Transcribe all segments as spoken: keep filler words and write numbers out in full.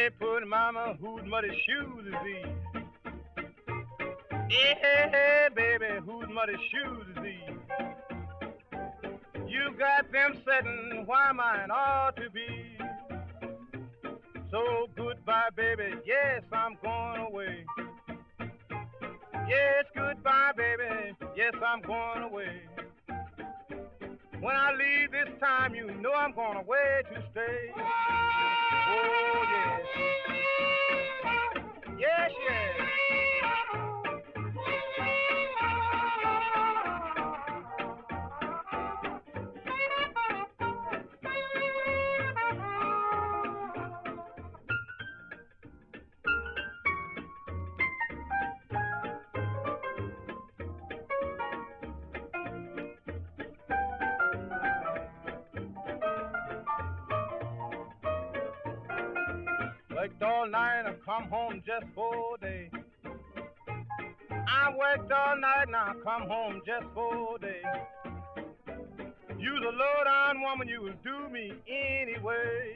Hey, put mama, whose muddy shoes is these? Hey, hey, hey, baby, whose muddy shoes is these? You got them setting why mine ought to be. So goodbye, baby, yes, I'm going away. Yes, goodbye, baby, yes, I'm going away. When I leave this time, you know I'm going away to stay. Oh, yes. Yes, yes. Worked all night and come home just for a day. I worked all night and I come home just for a day. You's a low-down woman, you will do me anyway.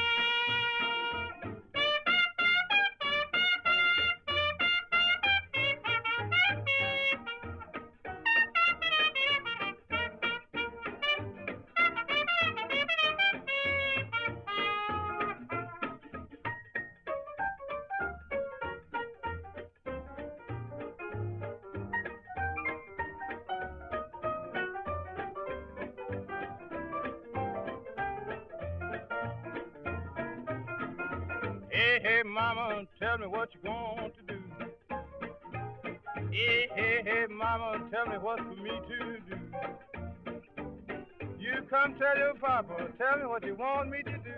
Hey, hey, mama, tell me what you want to do. Hey, hey, hey, mama, tell me what's for me to do. You come tell your papa, tell me what you want me to do.